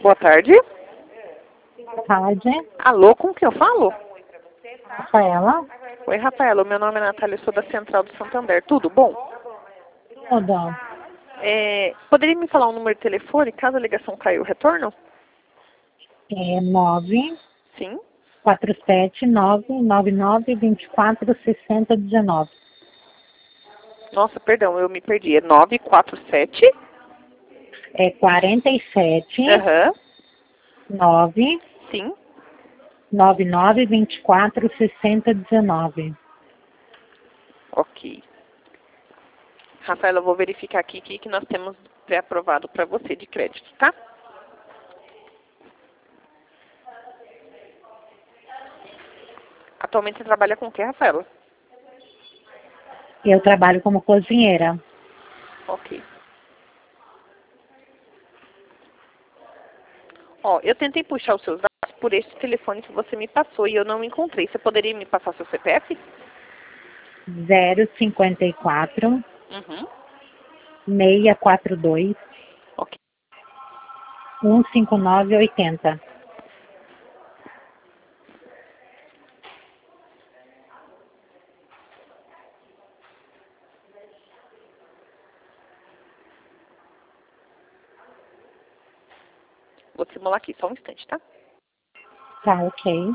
Boa tarde. Boa tarde. Alô, com quem eu falo? Rafaela. Oi, Rafaela. Meu nome é Natália, eu sou da Central do Santander. Tudo bom? Tudo. Poderia me falar um número de telefone, caso a ligação caiu, retorno? É Sim. 947-999-24-60-19. Nossa, perdão, eu me perdi. É 947? É 47 Aham. 9 Sim. 99 24 60 19. Ok. Rafaela, eu vou verificar aqui o que nós temos pré-aprovado para você de crédito, tá? Atualmente você trabalha com o que, Rafaela? Eu trabalho como cozinheira. Ok. Ó, eu tentei puxar os seus dados por esse telefone que você me passou e eu não encontrei. Você poderia me passar seu CPF? 054 Uhum. 642 Ok. 159 80. Vou simular aqui, só um instante, tá? Tá, ok.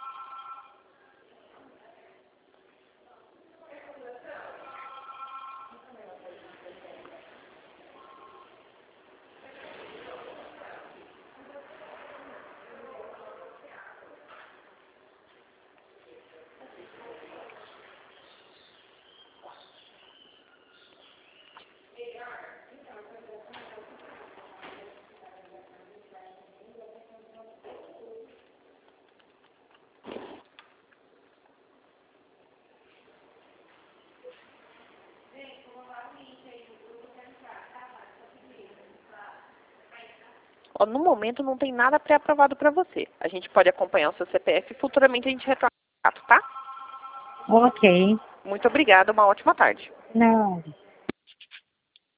Ó, no momento não tem nada pré-aprovado para você. A gente pode acompanhar o seu CPF e futuramente a gente retorna, tá? Ok. Muito obrigada, uma ótima tarde. Não.